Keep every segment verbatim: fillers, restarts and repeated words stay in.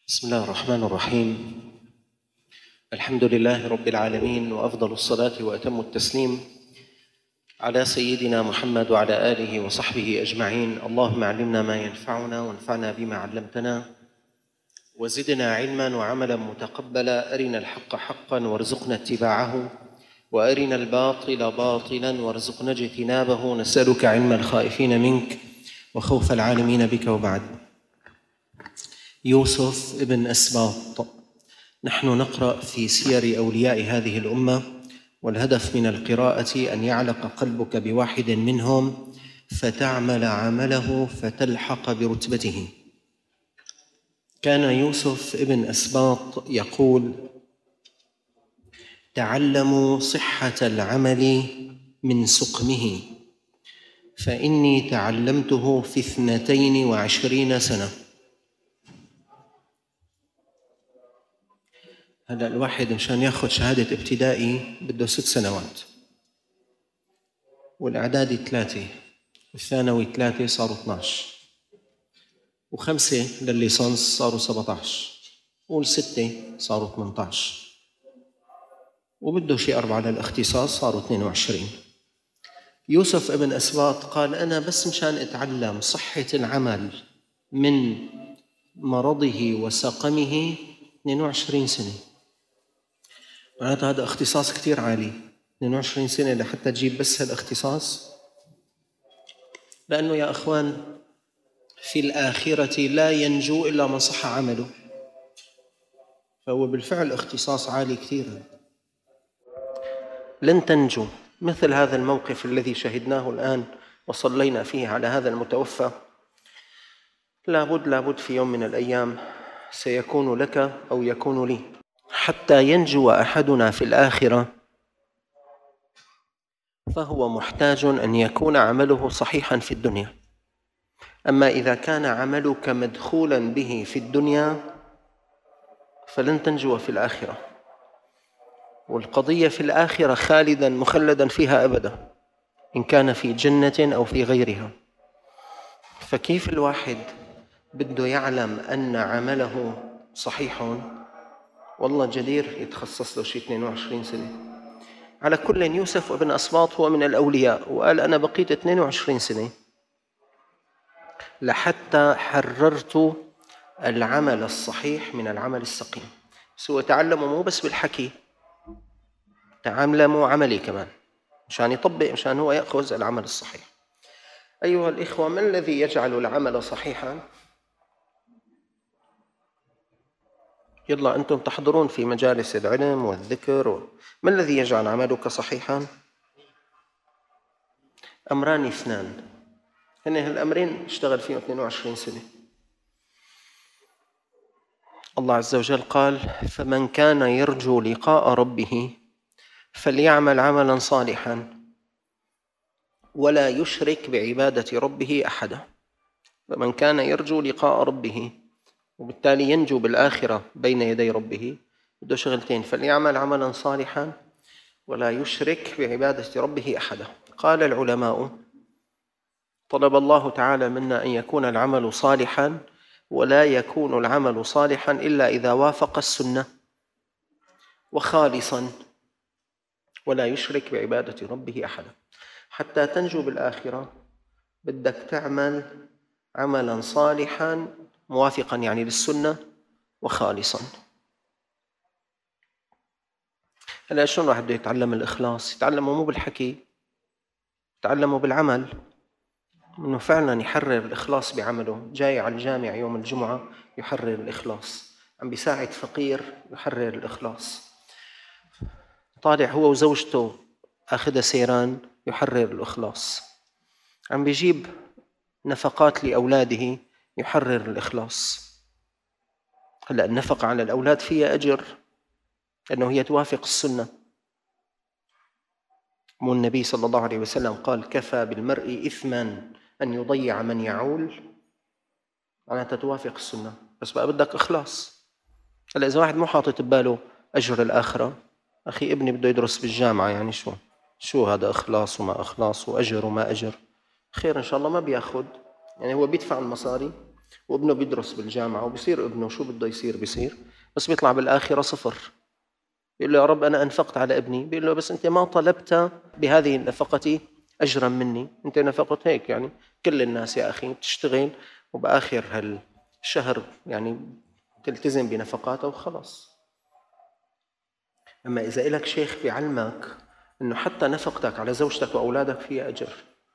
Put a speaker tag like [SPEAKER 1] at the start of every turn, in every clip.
[SPEAKER 1] بسم الله الرحمن الرحيم. الحمد لله رب العالمين، وأفضل الصلاة وأتم التسليم على سيدنا محمد وعلى آله وصحبه أجمعين. اللهم علمنا ما ينفعنا وانفعنا بما علمتنا وزدنا علما وعملا متقبلا. أرنا الحق حقا وارزقنا اتباعه، وأرنا الباطل باطلا وارزقنا اجتنابه. نسألك علم الخائفين منك وخوف العالمين بك. وبعد، يوسف ابن أسباط. نحن نقرأ في سير أولياء هذه الأمة، والهدف من القراءة أن يعلق قلبك بواحد منهم فتعمل عمله فتلحق برتبته. كان يوسف ابن أسباط يقول: تعلموا صحة العمل من سقمه، فإني تعلمته في اثنتين وعشرين سنة. هذا الواحد مشان ياخذ شهادة ابتدائي بده ست سنوات، والإعدادي ثلاثة، والثانوي ثلاثة صاروا اثناعش، وخمسة للليسانس صاروا سبعة عشر، والستة صاروا ثمانية عشر، وبده شيء أربعة للاختصاص صاروا اثنين وعشرين. يوسف ابن أسباط قال: أنا بس مشان أتعلم صحة العمل من مرضه وسقمه اثنين وعشرين سنة. معناتها هذا اختصاص كتير عالي، اثنين وعشرين سنة لحتى تجيب بس هالاختصاص. لأنه يا أخوان، في الآخرة لا ينجو إلا من صح عمله، فهو بالفعل اختصاص عالي كثير. لن تنجو مثل هذا الموقف الذي شهدناه الآن وصلينا فيه على هذا المتوفى. لابد لابد في يوم من الأيام سيكون لك أو يكون لي. حتى ينجو أحدنا في الآخرة فهو محتاج أن يكون عمله صحيحا في الدنيا. أما إذا كان عملك مدخولا به في الدنيا فلن تنجو في الآخرة، والقضية في الآخرة خالدا مخلدا فيها أبدا، إن كان في جنة أو في غيرها. فكيف الواحد بده يعلم أن عمله صحيح؟ والله جدير يتخصص له شيء اثنين وعشرين سنة. على كل، يوسف ابن أسباط هو من الأولياء، وقال: أنا بقيت اثنين وعشرين سنة لحتى حررت العمل الصحيح من العمل السقيم. سوى تعلموا مو بس بالحكي، تعلموا عملي كمان مشان يطبق، مشان هو يأخذ العمل الصحيح. أيها الإخوة، ما الذي يجعل العمل صحيحا؟ يلا أنتم تحضرون في مجالس العلم والذكر، ما الذي يجعل عملك صحيحا؟ أمران اثنان، هن الأمرين اشتغل فيهم اثنين وعشرين سنة. الله عز وجل قال: فمن كان يرجو لقاء ربه فليعمل عملا صالحا ولا يشرك بعبادة ربه أحدا. فمن كان يرجو لقاء ربه، وبالتالي ينجو بالآخرة بين يدي ربه، بده شغلتين: فليعمل عملا صالحا ولا يشرك بعبادة ربه أحدا. قال العلماء: طلب الله تعالى منا أن يكون العمل صالحا، ولا يكون العمل صالحا إلا إذا وافق السنة، وخالصا، ولا يشرك بعبادة ربه أحدا. حتى تنجو بالآخرة بدك تعمل عملا صالحا موافقا يعني للسنة وخالصا. هلا شلون الواحد بده يتعلم الإخلاص؟ يتعلمه مو بالحكي، يتعلمه بالعمل، إنه فعلا يحرر الإخلاص بعمله. جاي على الجامع يوم الجمعة يحرر الإخلاص، عم بيساعد فقير يحرر الإخلاص، طالع هو وزوجته أخذها سيران يحرر الإخلاص، عم بيجيب نفقات لأولاده يحرر الإخلاص. هلأ النفقة على الأولاد فيها أجر لأنه هي توافق السنة. والنبي صلى الله عليه وسلم قال: كفى بالمرء إثما أن يضيع من يعول. معناتها توافق السنة، بس بقى بدك إخلاص. هلأ إذا واحد مو حاطط بباله أجر الآخرة، أخي ابني بده يدرس بالجامعة، يعني شو شو هذا إخلاص وما إخلاص وأجر وما أجر؟ خير إن شاء الله ما بياخد، يعني هو بيدفع المصاري وابنه بيدرس بالجامعة وبيصير ابنه شو بده يصير بيصير، بس بيطلع بالآخرة صفر. بيقول له يا رب أنا أنفقت على ابني، بيقول له بس أنت ما طلبت بهذه النفقة أجرا مني، أنت نفقت هيك يعني كل الناس يا أخي بتشتغل وبآخر هالشهر يعني تلتزم بنفقاته وخلاص. أما إذا إلك شيخ بيعلمك أنه حتى نفقتك على زوجتك وأولادك فيها أجر،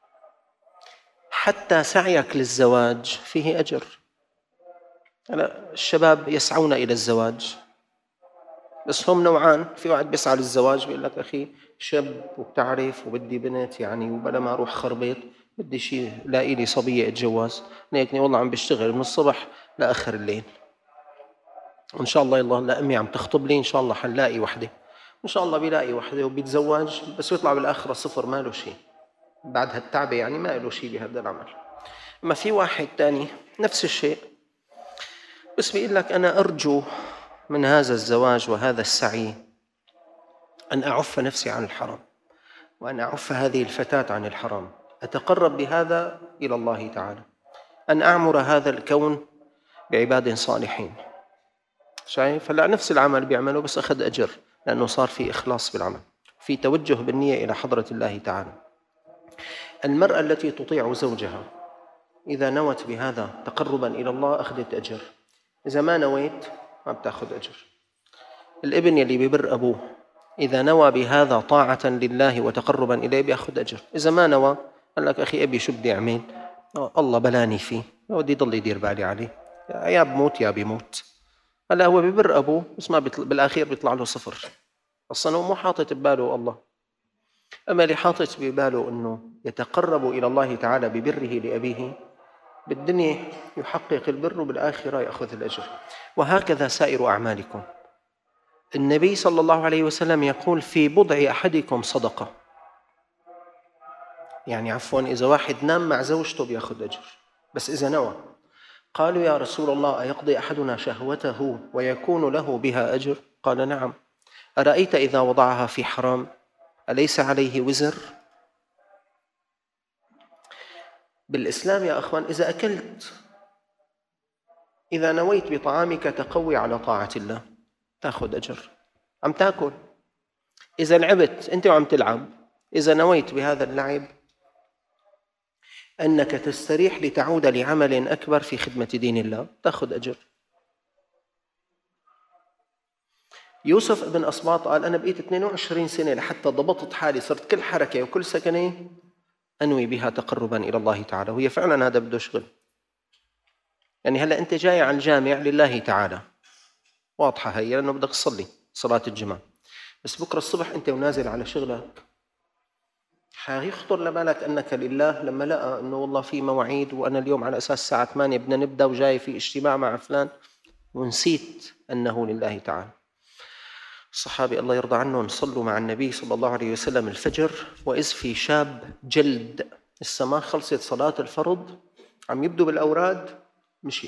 [SPEAKER 1] حتى سعيك للزواج فيه أجر. هلا الشباب يسعون إلى الزواج بس هم نوعان، في واحد بيسعى للزواج بيقول لك أخي شاب وبتعرف وبدي بنت يعني وبلا ما أروح خربيط بدي شيء لاقي لي صبية أتجوز، هيكني والله عم بشتغل من الصبح لآخر الليل، وإن شاء الله يلا لأمي عم تخطب لي إن شاء الله حنلاقي وحدة، إن شاء الله بيلاقي وحدة وبيتزوج بس يطلع بالآخرة صفر، ما له شيء بعد هالتعبة يعني، ما له شيء بهذا العمل. أما في واحد تاني نفس الشيء بس بيقول لك أنا أرجو من هذا الزواج وهذا السعي أن أعف نفسي عن الحرام، وأن أعف هذه الفتاة عن الحرام، أتقرب بهذا إلى الله تعالى، أن أعمر هذا الكون بعباد صالحين. شايف هلا نفس العمل بيعمله بس أخذ أجر لأنه صار في إخلاص بالعمل، في توجه بالنية إلى حضرة الله تعالى. المرأة التي تطيع زوجها إذا نوت بهذا تقربا إلى الله أخذت أجر، إذا ما نويت ما بتأخذ أجر. الابن يلي ببر أبوه إذا نوى بهذا طاعة لله وتقربا إليه بيأخذ أجر، إذا ما نوى قال لك أخي أبي شو بدي أعمل الله بلاني فيه بدي يضل يدير بالي عليه، يا بموت يا بيموت. هلا هو ببر أبوه بس ما بيطلع بالأخير بيطلع له صفر، أصلا هو مو حاطط بباله الله. أما اللي حاطط بباله أنه يتقرب إلى الله تعالى ببره لأبيه بالدنيا يحقق البر وبالآخرة يأخذ الأجر. وهكذا سائر أعمالكم. النبي صلى الله عليه وسلم يقول في بضع أحدكم صدقة، يعني عفوا إذا واحد نام مع زوجته بيأخذ أجر بس إذا نوى. قالوا يا رسول الله أيقضي أحدنا شهوته ويكون له بها أجر؟ قال نعم. أرأيت إذا وضعها في حرام أليس عليه وزر؟ بالإسلام يا أخوان إذا أكلت، إذا نويت بطعامك تقوي على طاعة الله تأخذ أجر، عم تأكل. إذا لعبت أنت وعم تلعب، إذا نويت بهذا اللعب أنك تستريح لتعود لعمل أكبر في خدمة دين الله تأخذ أجر. يوسف ابن أسباط قال أنا بقيت اثنين وعشرين سنة لحتى ضبطت حالي، صرت كل حركة وكل سكنة أنوي بها تقربا إلى الله تعالى، وهي فعلا هذا بده شغل. يعني هلأ أنت جاي على الجامع لله تعالى واضحة هي لأنه بدك تصلي صلاة الجمعة، بس بكرة الصبح أنت ونازل على شغلك حيخطر لبالك أنك لله لما لقى أنه والله في مواعيد وأنا اليوم على أساس الساعة ثمانية بدنا نبدأ وجاي في اجتماع مع فلان ونسيت أنه لله تعالى. الصحابة الله يرضى عنهم صلوا مع النبي صلى الله عليه وسلم الفجر وإذ في شاب جلد السماء خلصت صلاة الفرض عم يبدو بالأوراد مشي.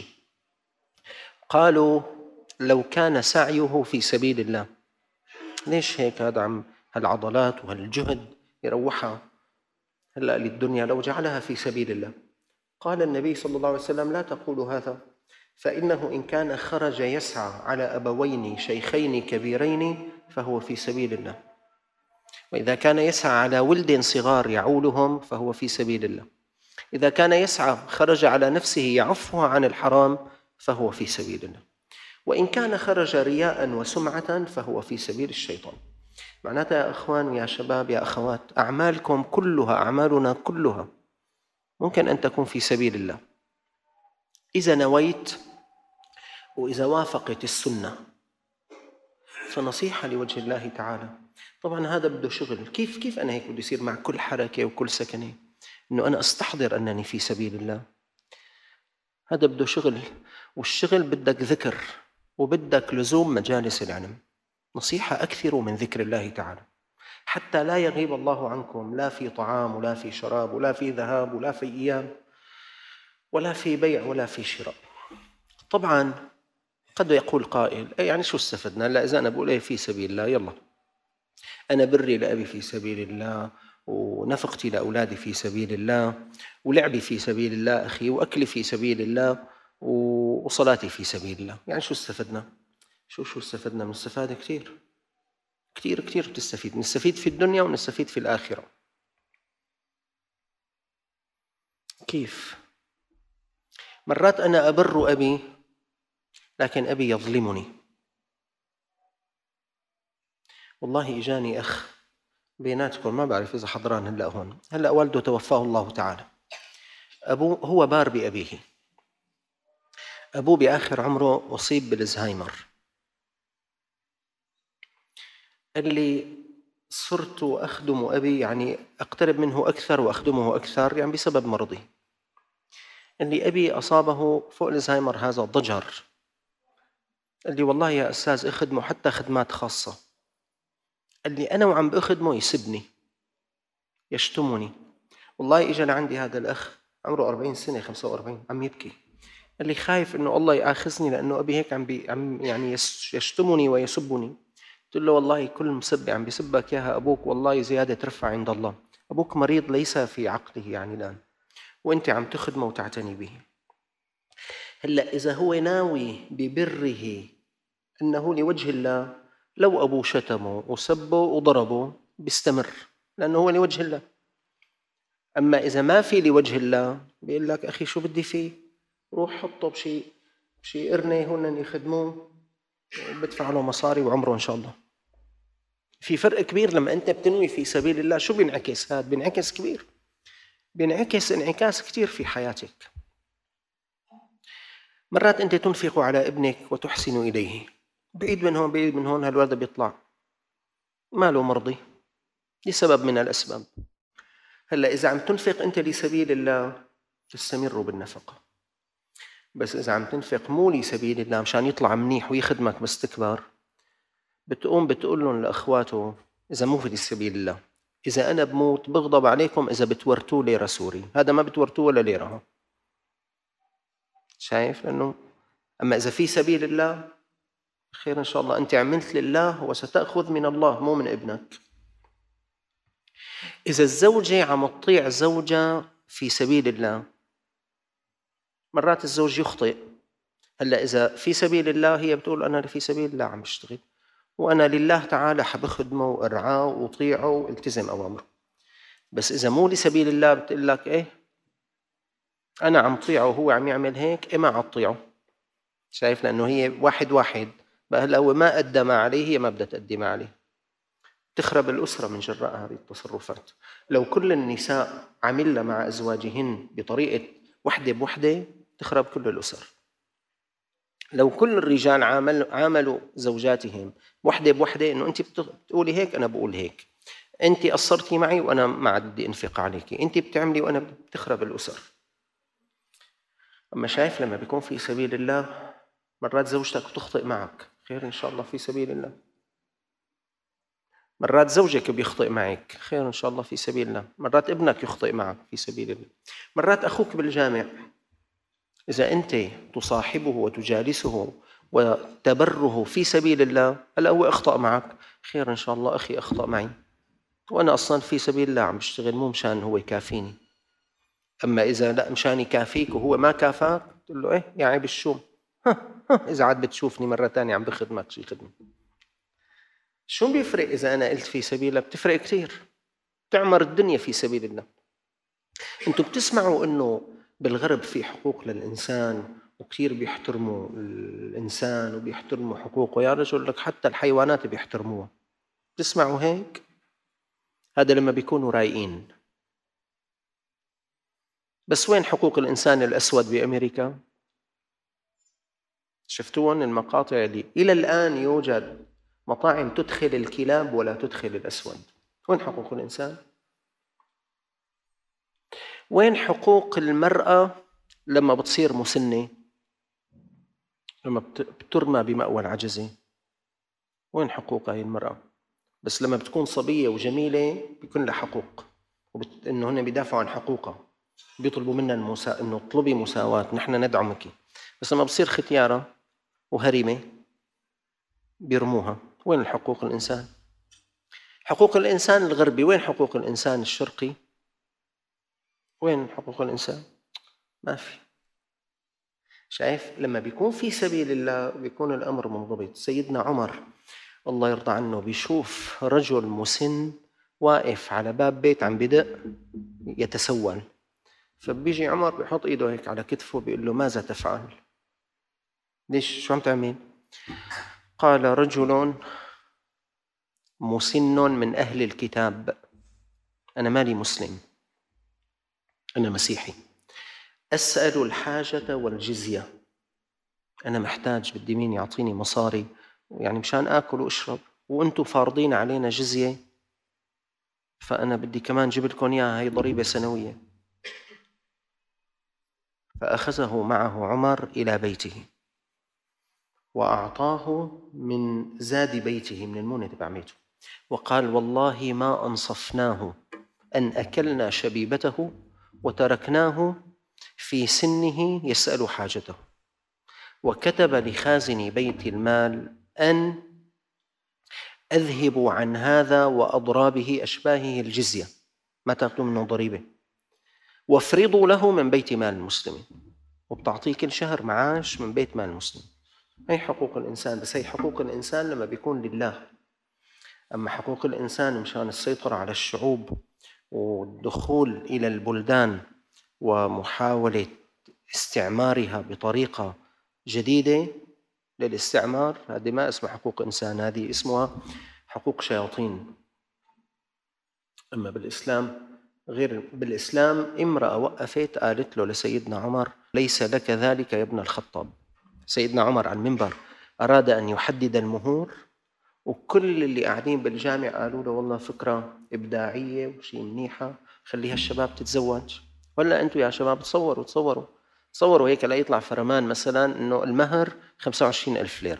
[SPEAKER 1] قالوا لو كان سعيه في سبيل الله، ليش هيك هذا عم هالعضلات وهالجهد يروحها هلأ للدنيا لو جعلها في سبيل الله. قال النبي صلى الله عليه وسلم لا تقولوا هذا، فإنه إن كان خرج يسعى على أبوين شيخين كبيرين فهو في سبيل الله، وإذا كان يسعى على ولد صغار يعولهم فهو في سبيل الله، إذا كان يسعى خرج على نفسه يعفها عن الحرام فهو في سبيل الله، وإن كان خرج رياء وسمعة فهو في سبيل الشيطان. معناتها يا أخوان يا شباب يا أخوات أعمالكم كلها أعمالنا كلها ممكن أن تكون في سبيل الله إذا نويت وإذا وافقت السنة، فنصيحة لوجه الله تعالى. طبعا هذا بده شغل، كيف كيف أنا هيك بدي يصير مع كل حركة وكل سكنة إنه أنا أستحضر أنني في سبيل الله، هذا بده شغل، والشغل بدك ذكر وبدك لزوم مجالس العلم. نصيحة أكثروا من ذكر الله تعالى حتى لا يغيب الله عنكم لا في طعام ولا في شراب ولا في ذهاب ولا في إياب ولا في بيع ولا في شراء. طبعا قد يقول قائل يعني شو استفدنا؟ لا إذا أنا بقول إيه في سبيل الله يلا أنا بري لأبي في سبيل الله ونفقتي لأولادي في سبيل الله ولعبي في سبيل الله أخي وأكلي في سبيل الله وصلاتي في سبيل الله. يعني شو استفدنا؟ شو شو استفدنا؟ بنستفاد كثير كثير كثير. بتستفيد، نستفيد في الدنيا ونستفيد في الآخرة. كيف؟ مرات أنا أبر أبي لكن أبي يظلمني. والله إجاني أخ بيناتكم، ما بعرف إذا حضران هلأ هون، هلأ والده توفاه الله تعالى. أبوه هو بار بأبيه، أبوه بآخر عمره أصيب بالزهايمر. قال لي صرت أخدم أبي، يعني أقترب منه أكثر وأخدمه أكثر، يعني بسبب مرضي. قال لي أبي أصابه فوق الزهايمر هذا ضجر. قال لي والله يا أستاذ أخدمه حتى خدمات خاصة. قال لي أنا وعم بأخدمه يسبني يشتمني. والله إجا لعندي هذا الأخ عمره أربعين سنة خمسة وأربعين عم يبكي. قال لي خايف إنه الله يآخذني لأنه أبي هيك عم بي عم يعني يشتمني ويسبني. قلت له والله كل مسب عم بيسبك إياها أبوك والله زيادة رفع عند الله. أبوك مريض ليس في عقله يعني الآن، وأنت عم تخدمه وتعتني به. هلأ إذا هو ناوي ببره أنه لوجه الله، لو أبوه شتمه وسبه وضربه بيستمر لأنه هو لوجه الله. أما إذا ما في لوجه الله بيقول لك أخي شو بدي فيه، روح حطه بشي بشي قرنة هون يخدموه بدفع له مصاري وعمره إن شاء الله. في فرق كبير لما أنت بتنوي في سبيل الله. شو بينعكس؟ هذا بينعكس كبير، بينعكس انعكاس كتير في حياتك. مرات أنت تنفق على ابنك وتحسن إليه، بعيد من هون بعيد من هون هالولد بيطلع ماله مرضي لسبب من الأسباب. هلأ إذا عم تنفق أنت لسبيل الله تستمر بالنفقة، بس إذا عم تنفق مو لسبيل الله مشان يطلع منيح ويخدمك بس تكبر، بتقوم بتقول لهم لأخواته إذا مو في سبيل الله إذا أنا بموت بغضب عليكم إذا بتورتوا لي رسولي. هذا ما بتورتوه ولا ليرة. شايف؟ لأنه أما إذا في سبيل الله خير إن شاء الله، أنت عملت لله وستأخذ من الله مو من ابنك. إذا الزوجة عم تطيع زوجها في سبيل الله، مرات الزوج يخطئ. هلأ إذا في سبيل الله هي بتقول أنا في سبيل الله عم بشتغل وأنا لله تعالى حب خدمه وأرعاه وأطيعه والتزم أوامره. بس إذا مو لسبيل الله بتقول لك إيه أنا عم طيعه وهو عم يعمل هيك، إيه ما عم تطيعه. شايف؟ لأنه هي واحد واحد بقى. هلأ هو ما أدى ما عليه، هي ما بدها تأدي ما عليه. تخرب الأسرة من جراء هذه التصرفات. لو كل النساء عملن مع أزواجهن بطريقة وحدة بوحدة تخرب كل الأسر. لو كل الرجال عامل عاملوا زوجاتهم وحدة بوحدة، إنه أنت بتقولي هيك أنا بقول هيك، أنت قصرتي معي وأنا ما عاد بدي أنفق عليكي، أنت بتعملي وأنا بتخرب الأسر. أما شايف لما بيكون في سبيل الله، مرات زوجتك تخطئ معك خير إن شاء الله في سبيل الله، مرات زوجك بيخطئ معك خير إن شاء الله في سبيل الله، مرات ابنك يخطئ معك في سبيل الله، مرات أخوك بالجامع إذا أنت تصاحبه وتجالسه وتبره في سبيل الله، هلا هو أخطأ معك خير إن شاء الله أخي أخطأ معي وأنا أصلاً في سبيل الله عم بشتغل مو مشان هو يكافيني. أما إذا لا مشان يكافيك وهو ما كافاك تقول له إيه يا عيب الشوم، إذا عاد بتشوفني مرة تانية عم بخدمك شي خدمة. شو بيفرق إذا أنا قلت في سبيل الله؟ بتفرق كتير، تعمر الدنيا في سبيل الله. أنتم بتسمعوا إنه بالغرب في حقوق للإنسان وكتير بيحترموا الإنسان وبيحترموا حقوقه، يا رجل لك حتى الحيوانات بيحترموها. بتسمعوا هيك؟ هذا لما بيكونوا رايقين. بس وين حقوق الإنسان الأسود بأمريكا؟ شفتوهم المقاطع اللي إلى الآن يوجد مطاعم تدخل الكلاب ولا تدخل الأسود؟ وين حقوق الإنسان؟ وين حقوق المرأة لما بتصير مسنة، لما بترمى بمأوى العجزة؟ وين حقوق هاي المرأة؟ بس لما بتكون صبية وجميلة بيكون لها حقوق، وبت... إنه هن بيدافعوا عن حقوقها، بيطلبوا منا المسا... إنه اطلبي مساواة نحن ندعمك. بس لما بصير ختيارة وهرمة بيرموها. وين الحقوق الإنسان؟ حقوق الإنسان الغربي، وين حقوق الإنسان الشرقي؟ وين حقوق الإنسان؟ ما في. شايف لما بيكون في سبيل الله بيكون الأمر منضبط. سيدنا عمر الله يرضى عنه بيشوف رجل مسن واقف على باب بيت عم بدق يتسول، فبيجي عمر بيحط ايده هيك على كتفه بيقول له ماذا تفعل؟ ليش شو عم تعمل؟ قال رجل مسن من أهل الكتاب، أنا مالي مسلم، أنا مسيحي، أسأل الحاجة والجزية، أنا محتاج بدي مين يعطيني مصاري يعني مشان آكل وأشرب، وأنتم فارضين علينا جزية، فأنا بدي كمان جيب لكم إياها، هي ضريبة سنوية. فأخذه معه عمر إلى بيته وأعطاه من زاد بيته من المونة تبع بيته، وقال والله ما أنصفناه أن أكلنا شبيبته وتركناه في سنه يسأل حاجته. وكتب لخازن بيت المال أن أذهبوا عن هذا وأضرابه أشباهه الجزية، ما تأخذوا منه ضريبة، وافرضوا له من بيت مال المسلمين، وبتعطيه كل شهر معاش من بيت مال المسلم. هي حقوق الإنسان، بس هي حقوق الإنسان لما بيكون لله. أما حقوق الإنسان مشان السيطرة على الشعوب والدخول إلى البلدان ومحاولة استعمارها بطريقة جديدة للاستعمار، هذه ما اسمها حقوق إنسان، هذه اسمها حقوق شياطين. أما بالإسلام غير. بالإسلام امرأة وقفت قالت له لسيدنا عمر ليس لك ذلك يا ابن الخطاب. سيدنا عمر على المنبر أراد أن يحدد المهور، وكل اللي قاعدين بالجامع قالوا له والله فكرة إبداعية وشي منيحة، خليها الشباب تتزوج. ولا أنتوا يا شباب تصوروا تصوروا تصوروا هيك لا يطلع فرمان مثلا إنه المهر خمسة وعشرين ألف ليرة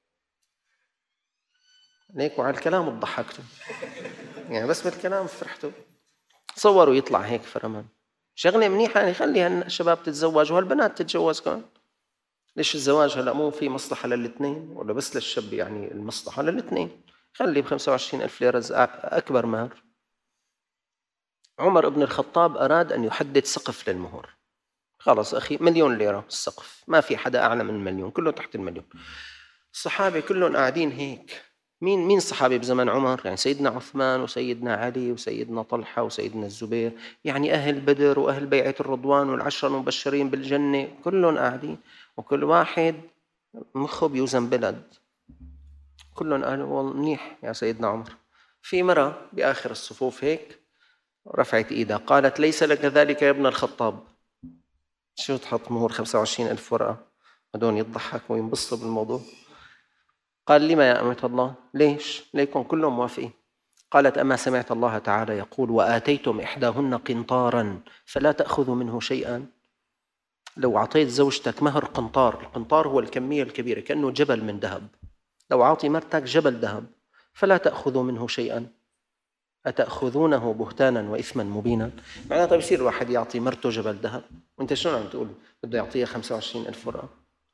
[SPEAKER 1] هيك، وعلى الكلام تضحكتوا يعني، بس بالكلام فرحتوا. تصوروا يطلع هيك فرمان، شغلة منيحة يعني، خليها الشباب تتزوج وهالبنات تتجوز كمان. ليش الزواج هلا مو في مصلحة للاثنين ولا بس للشاب؟ يعني المصلحة للاثنين. خلي بخمسة وعشرين ألف ليرة أكبر مهر. عمر بن الخطاب أراد أن يحدد سقف للمهور. خلاص أخي مليون ليرة السقف، ما في حدا أعلى من المليون، كله تحت المليون. الصحابة كلهم قاعدين هيك. مين مين الصحابة بزمن عمر؟ يعني سيدنا عثمان وسيدنا علي وسيدنا طلحة وسيدنا الزبير، يعني أهل بدر وأهل بيعة الرضوان والعشرة المبشرين بالجنة، كلهم قاعدين وكل واحد مخه بيوزن بلد. كلهم قالوا والله منيح يا سيدنا عمر. في مرة بآخر الصفوف هيك رفعت إيدها قالت ليس لك ذلك يا ابن الخطاب. شو تحط مهور خمسة وعشرين ألف ورقة؟ هدول يضحكوا وينبسطوا بالموضوع. قال لما يا أمة الله؟ ليش؟ ليكن كلهم موافقين. قالت أما سمعت الله تعالى يقول وآتيتم إحداهن قنطارا فلا تأخذوا منه شيئا. لو أعطيت زوجتك مهر قنطار، القنطار هو الكمية الكبيرة كأنه جبل من ذهب، لو أعطي مرتك جبل ذهب فلا تأخذوا منه شيئا أتأخذونه بهتانا وإثما مبينا. معناته بيصير الواحد يعطي مرته جبل ذهب، وانت شلون عم تقول بده يعطيها خمسة وعشرين ألف ورقة؟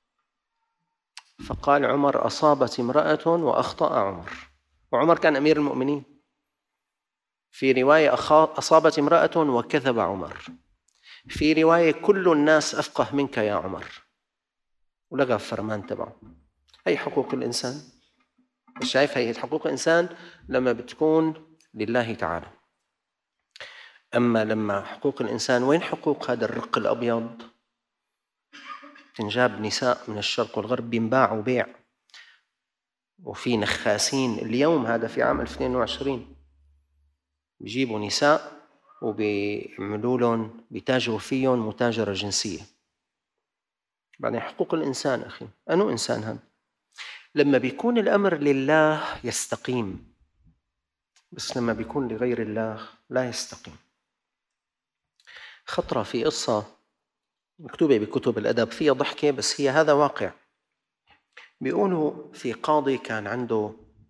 [SPEAKER 1] فقال عمر أصابت امرأة وأخطأ عمر، وعمر كان أمير المؤمنين. في رواية أصابت امرأة وكذب عمر، في رواية كل الناس أفقه منك يا عمر، ولغى الفرمان تبعه. هي حقوق الإنسان. شايف هي حقوق الإنسان لما بتكون لله تعالى. أما لما حقوق الإنسان، وين حقوق هذا الرق الأبيض؟ تنجاب نساء من الشرق والغرب بينباعوا بيع، وفي نخاسين اليوم هذا في عام ألفين واثنين وعشرين بيجيبوا نساء وبيعملوا لهم بيتاجروا فيهم متاجرة جنسية. بعدين حقوق الإنسان أخي، أنو إنسان هذا؟ لما بيكون الأمر لله يستقيم، بس لما بيكون لغير الله لا يستقيم. خطرة في قصة مكتوبة بكتب الأدب فيها ضحكة، بس هي هذا واقع. بيقولوا في قاضي كان عنده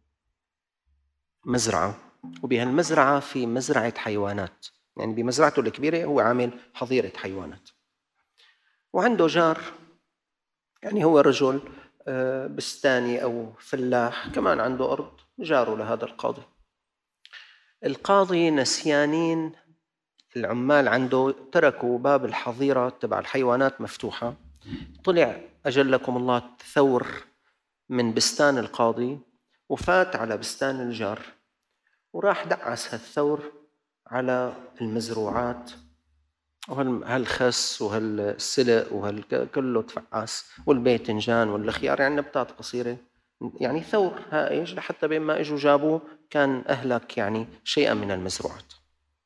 [SPEAKER 1] مزرعة، وبهالمزرعة في مزرعة حيوانات، يعني بمزرعته الكبيرة هو عامل حظيرة حيوانات، وعنده جار يعني هو رجل بستاني أو فلاح كمان عنده أرض، جاره لهذا القاضي. القاضي نسيانين العمال عنده تركوا باب الحظيرة تبع الحيوانات مفتوحة، طلع أجلكم الله ثور من بستان القاضي وفات على بستان الجار، وراح دعس هالثور على المزروعات وهالخس وهالسلق وهالكله تفعس والباذنجان والخيار، يعني نباتات قصيرة، يعني ثور هائج لحتى بين ما اجوا جابوه كان أهلك يعني شيئا من المزروعات.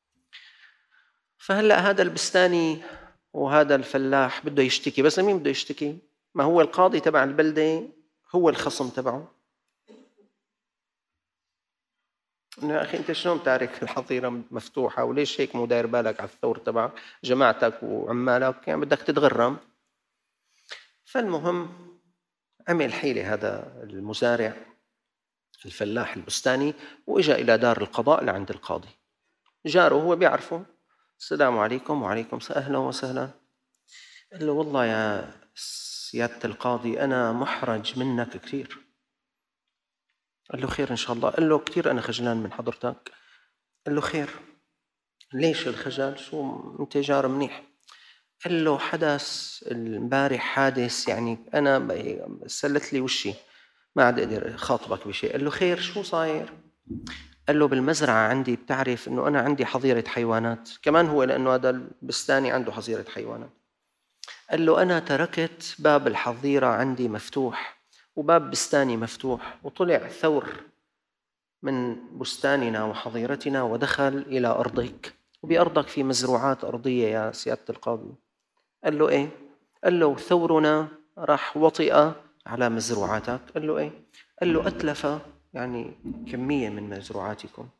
[SPEAKER 1] فهلأ هذا البستاني وهذا الفلاح بده يشتكي، بس مين بده يشتكي؟ ما هو القاضي تبع البلدة هو الخصم تبعه. إنه يا أخي أنت شلون تارك الحظيرة مفتوحة وليش هيك مو داير بالك على الثور تبعك جماعتك وعمالك، يعني بدك تتغرم. فالمهم عمل حيلة هذا المزارع الفلاح البستاني وإجا إلى دار القضاء لعند القاضي. جاره هو بيعرفه، السلام عليكم. وعليكم أهلا وسهلا. قال له والله يا سيادة القاضي أنا محرج منك كثير. قال له خير إن شاء الله. قال له كثير أنا خجلان من حضرتك. قال له خير. ليش الخجل؟ شو أنت جار منيح. قال له حدث البارح حادث، يعني أنا سلت لي وشي ما عاد أقدر خاطبك بشيء. قال له خير شو صاير؟ قال له بالمزرعة عندي بتعرف أنه أنا عندي حظيرة حيوانات، كمان هو لأنه هذا البستاني عنده حظيرة حيوانات. قال له أنا تركت باب الحظيرة عندي مفتوح وباب بستاني مفتوح، وطلع ثور من بستاننا وحظيرتنا ودخل إلى أرضك، وبأرضك في مزروعات أرضية يا سيادة القاضي. قال له إيه؟ قال له ثورنا راح وطئ على مزروعاتك. قال له إيه؟ قال له أتلف يعني كمية من مزروعاتكم.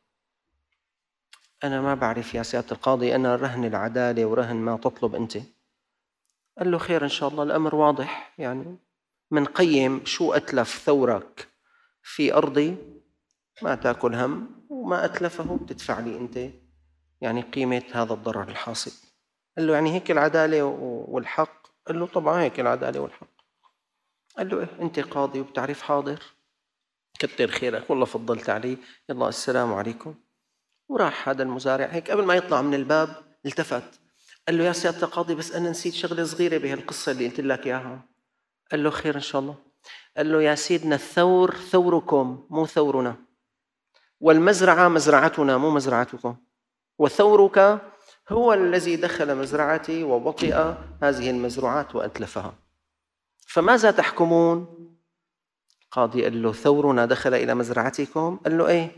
[SPEAKER 1] أنا ما بعرف يا سيادة القاضي، أنا رهن العدالة ورهن ما تطلب أنت. قال له خير إن شاء الله، الأمر واضح، يعني من قيم شو أتلف ثورك في أرضي ما تأكل هم، وما أتلفه بتدفع لي أنت يعني قيمة هذا الضرر الحاصل. قال له يعني هيك العدالة والحق؟ قال له طبعا هيك العدالة والحق. قال له إيه أنت قاضي وبتعرف حاضر، كتر خيرك والله فضلت علي، يلا السلام عليكم. وراح هذا المزارع هيك قبل ما يطلع من الباب التفت قال له يا سيادة القاضي بس أنا نسيت شغلة صغيرة بهالقصة اللي قلت لك إياها. قال له خير إن شاء الله. قال له يا سيدنا الثور ثوركم مو ثورنا، والمزرعة مزرعتنا مو مزرعتكم، وثورك هو الذي دخل مزرعتي ووطئ هذه المزروعات وأتلفها، فماذا تحكمون؟ قاضي قال له ثورنا دخل إلى مزرعتكم؟ قال له إيه؟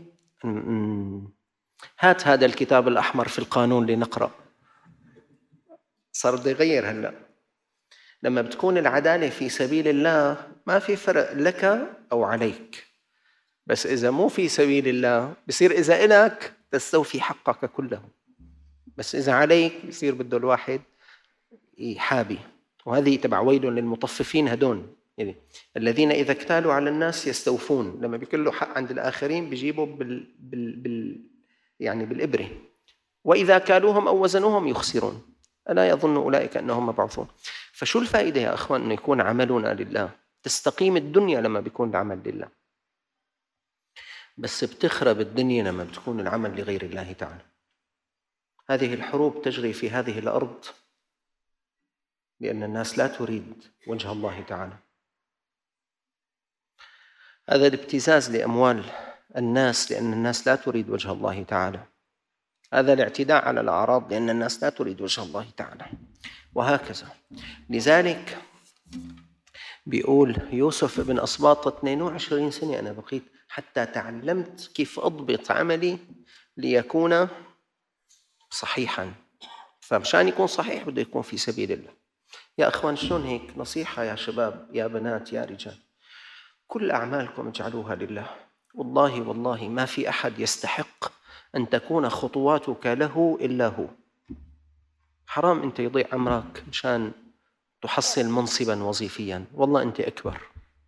[SPEAKER 1] هات هذا الكتاب الأحمر في القانون لنقرأ. صار بده يغير هلأ. لما بتكون العدالة في سبيل الله ما في فرق لك أو عليك، بس إذا مو في سبيل الله بصير إذا إلك تستوفي حقك كله، بس إذا عليك بصير بده الواحد يحابي. وهذه تبع ويل للمطففين هدون، يعني الذين إذا اكتالوا على الناس يستوفون، لما بيكلوا حق عند الآخرين بيجيبوا بال, بال, بال يعني بالإبرة، وإذا كالوهم أو وزنوهم يخسرون. ألا يظن أولئك أنهم مبعوثون. فشو الفائدة يا أخوان أن يكون عملنا لله؟ تستقيم الدنيا لما بيكون العمل لله، بس بتخرب الدنيا لما بتكون العمل لغير الله تعالى. هذه الحروب تجري في هذه الأرض لأن الناس لا تريد وجه الله تعالى. هذا الابتزاز لأموال الناس لأن الناس لا تريد وجه الله تعالى. هذا الاعتداء على الأعراض لأن الناس لا تريد وجه الله تعالى، وهكذا. لذلك بيقول يوسف بن أسباط اثنين وعشرين سنة أنا بقيت حتى تعلمت كيف أضبط عملي ليكون صحيحا. فمشان يكون صحيح بده يكون في سبيل الله. يا أخوان شلون هيك؟ نصيحة يا شباب يا بنات يا رجال، كل أعمالكم اجعلوها لله. والله والله ما في أحد يستحق أن تكون خطواتك له إلا هو. حرام أنت يضيع عمرك مشان تحصل منصبا وظيفيا، والله أنت أكبر.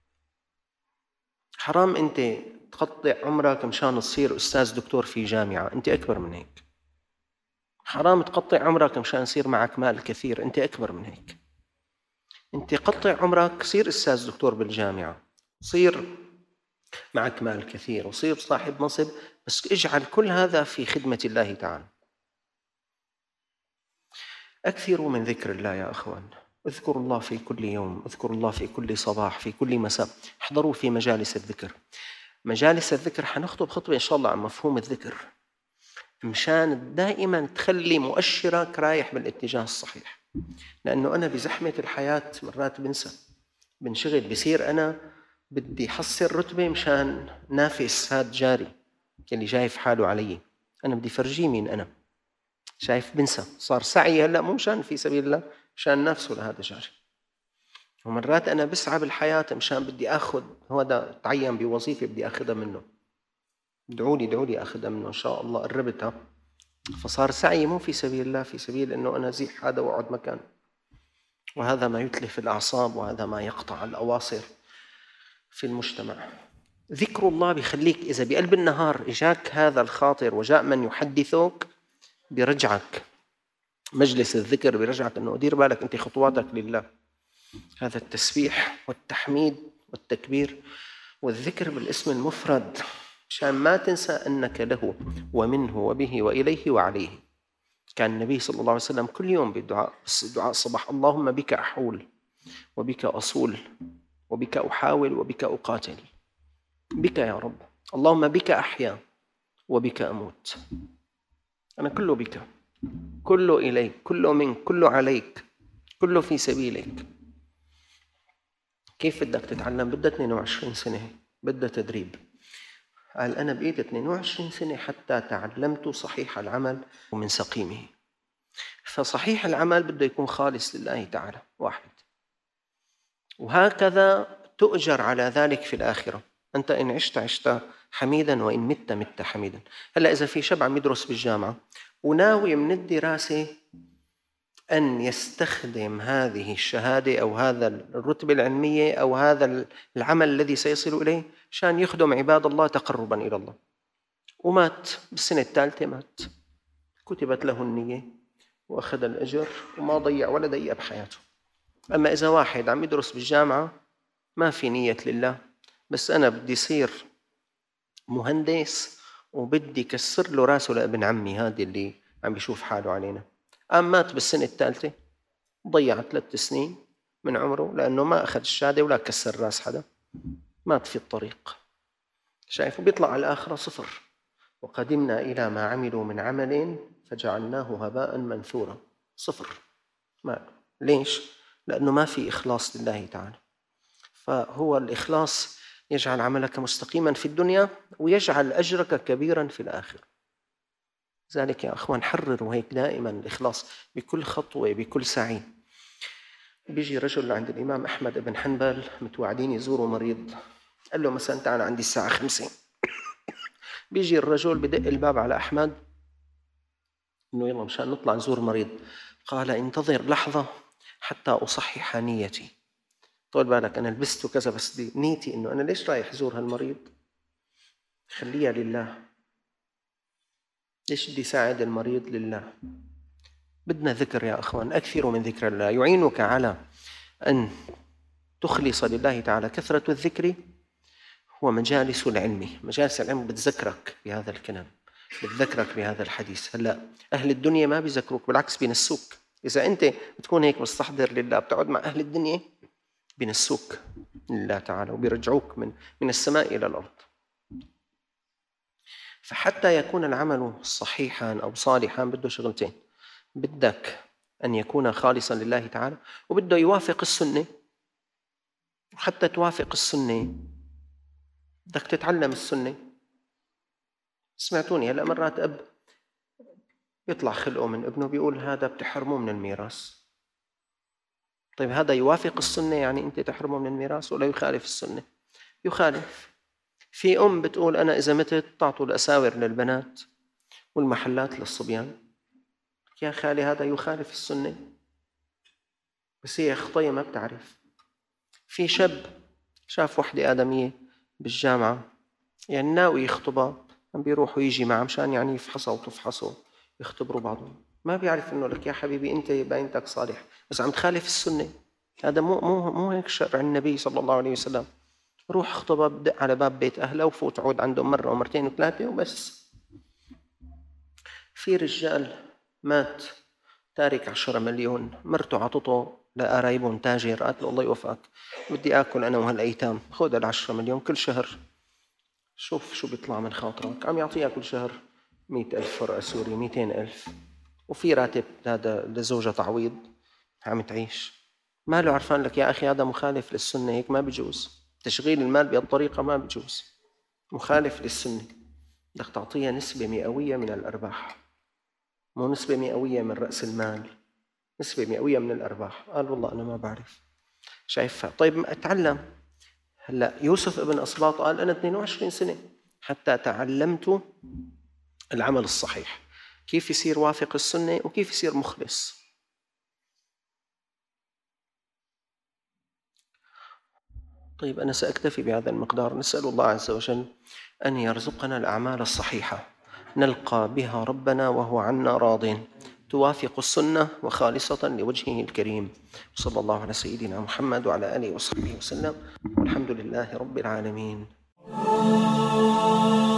[SPEAKER 1] حرام أنت تقطع عمرك مشان تصير أستاذ دكتور في جامعة، أنت أكبر من هيك. حرام تقطع عمرك مشان يصير معك مال كثير، أنت أكبر من هيك. أنت قطع عمرك صير أستاذ دكتور بالجامعة، صير معك مال كثير، وصير صاحب منصب، بس اجعل كل هذا في خدمة الله تعالى. أكثروا من ذكر الله يا أخوان. اذكروا الله في كل يوم، اذكروا الله في كل صباح، في كل مساء، احضروا في مجالس الذكر. مجالس الذكر حنخطب خطبة إن شاء الله عن مفهوم الذكر، مشان دائما تخلي مؤشرك رايح بالاتجاه الصحيح. لأنه أنا بزحمة الحياة مرات بنسى، بنشغل، بصير أنا بدي حصل رتبة مشان نافس هاد جاري اللي شايف حاله علي، أنا بدي فرجيه مين أنا، شايف بنسى. صار سعي هلأ مو مشان في سبيل الله، مشان نفسه لهذا جاري. ومرات أنا بسعى بالحياة مشان بدي أخذ، هذا تعين بوظيفة بدي أخذها منه، ادعوا لي ادعوا لي أخذها منه إن شاء الله قربتها. فصار سعي مو في سبيل الله، في سبيل أنه أنا زيح هذا وأقعد مكان، وهذا ما يتلف الأعصاب، وهذا ما يقطع الأواصر في المجتمع. ذكر الله بيخليك إذا بقلب النهار إجاك هذا الخاطر وجاء من يحدثك، بيرجعك مجلس الذكر، بيرجعك أنه دير بالك أنت خطواتك لله. هذا التسبيح والتحميد والتكبير والذكر بالاسم المفرد، مشان ما تنسى أنك له ومنه وبه وإليه وعليه. كان النبي صلى الله عليه وسلم كل يوم بالدعاء، بس دعاء الصباح: اللهم بك أحول وبك أصول وبك أحاول وبك أقاتل. بك يا رب، اللهم بك أحيا وبك أموت. أنا كله بك، كله إليك، كله منك، كله عليك، كله في سبيلك. كيف بدك تتعلم؟ بدها اثنين وعشرين سنة، بدها تدريب. قال أنا بقيت اثنين وعشرين سنة حتى تعلمت صحيح العمل ومن سقيمه. فصحيح العمل بده يكون خالص لله تعالى واحد، وهكذا تؤجر على ذلك في الآخرة. أنت إن عشت عشت حميدا، وإن مت مت حميدا. هلأ إذا في شاب عم يدرس بالجامعة وناوي من الدراسة أن يستخدم هذه الشهادة أو هذا الرتبة العلمية أو هذا العمل الذي سيصل إليه شان يخدم عباد الله تقربا إلى الله، ومات بالسنة الثالثة، مات كتبت له النية وأخذ الأجر وما ضيع ولا دقيقة بحياته. أما إذا واحد عم يدرس بالجامعة ما في نية لله، بس أنا بدي صير مهندس وبدي كسر له راسه لابن عمي هذا اللي عم يشوف حاله علينا، قام مات بالسنة الثالثة، ضيع ثلاث سنين من عمره لأنه ما أخذ الشهادة ولا كسر راس حدا، مات في الطريق. شايف؟ بيطلع على الآخرة صفر. وقدمنا إلى ما عملوا من عمل فجعلناه هباء منثورا، صفر. ما ليش؟ لأنه ما في إخلاص لله تعالى. فهو الإخلاص يجعل عملك مستقيما في الدنيا ويجعل أجرك كبيرا في الآخرة. ذلك يا أخوان حرروا هيك دائما الإخلاص بكل خطوة بكل سعي. بيجي رجل عند الإمام أحمد بن حنبل، متوعدين يزوروا مريض، قال له مثلا تعال عندي الساعة خمسة. بيجي الرجل بدق الباب على أحمد إنه يلا مشان نطلع نزور مريض. قال انتظر لحظة حتى أصحح نيتي. طول بالك أنا لبست وكذا، بس دي نيتي إنه أنا ليش رايح زور هالمريض؟ خليها لله. ليش بدي ساعد المريض؟ لله. بدنا ذكر يا أخوان، أكثروا من ذكر الله، يعينك على أن تخلص لله تعالى. كثرة الذكر هو مجالس العلم، مجالس العلم بتذكرك بهذا الكلام، بتذكرك بهذا الحديث. هلأ أهل الدنيا ما بيذكروك، بالعكس بينسوك. إذا أنت بتكون هيك مستحضر لله، بتقعد مع أهل الدنيا بينسوك لله تعالى وبيرجعوك من من السماء إلى الأرض. فحتى يكون العمل صحيحا أو صالحا بده شغلتين: بدك أن يكون خالصا لله تعالى، وبده يوافق السنة. وحتى توافق السنة بدك تتعلم السنة. سمعتوني هلأ مرات أب يطلع خلقه من ابنه بيقول هذا بتحرمه من الميراث. طيب هذا يوافق السنة؟ يعني أنت تحرمه من الميراث ولا يخالف السنة؟ يخالف. في أم بتقول أنا إذا متت تعطوا الأساور للبنات والمحلات للصبيان. يا خالي هذا يخالف السنة، بس هي خطية ما بتعرف. في شاب شاف وحدة آدمية بالجامعة، يعني ناوي يخطبها، عم بيروح ويجي معها مشان يعني يفحصها وتفحصه، يختبروا بعضهم. ما بيعرف إنه لك يا حبيبي أنت باينتك صالح، بس عم تخالف السنة. هذا مو مو مو هيك شرع النبي صلى الله عليه وسلم. روح اخطبها، بدق على باب بيت أهله وفوت عود عندهم مرة ومرتين وثلاثة وبس. في رجال مات تارك عشرة مليون، مرته عطته لقرايبهم تاجر، قالت له الله يوفقك، بدي آكل أنا وهالأيتام، خذ العشرة مليون كل شهر، شوف شو بيطلع من خاطرك. عم يعطيها كل شهر مئة ألف فرقة سوري، مئتين ألف، وفي راتب هذا لزوجة تعويض، عم تعيش. ما له عرفان لك يا أخي هذا مخالف للسنة، هيك ما بيجوز، تشغيل المال بهالطريقة ما بيجوز، مخالف للسنة. بدك تعطيها نسبة مئوية من الأرباح، مو نسبة مئوية من رأس المال، نسبة مئوية من الأرباح. قال والله أنا ما بعرف. شايفها؟ طيب اتعلم. هلا يوسف ابن أسباط قال أنا اثنين وعشرين سنة حتى تعلمت العمل الصحيح، كيف يصير وافق السنة وكيف يصير مخلص. طيب أنا سأكتفي بهذا المقدار. نسأل الله عز وجل أن يرزقنا الأعمال الصحيحة نلقى بها ربنا وهو عنا راضٍ، توافق السنة وخالصة لوجهه الكريم. صلى الله على سيدنا محمد وعلى آله وصحبه وسلم، والحمد لله رب العالمين.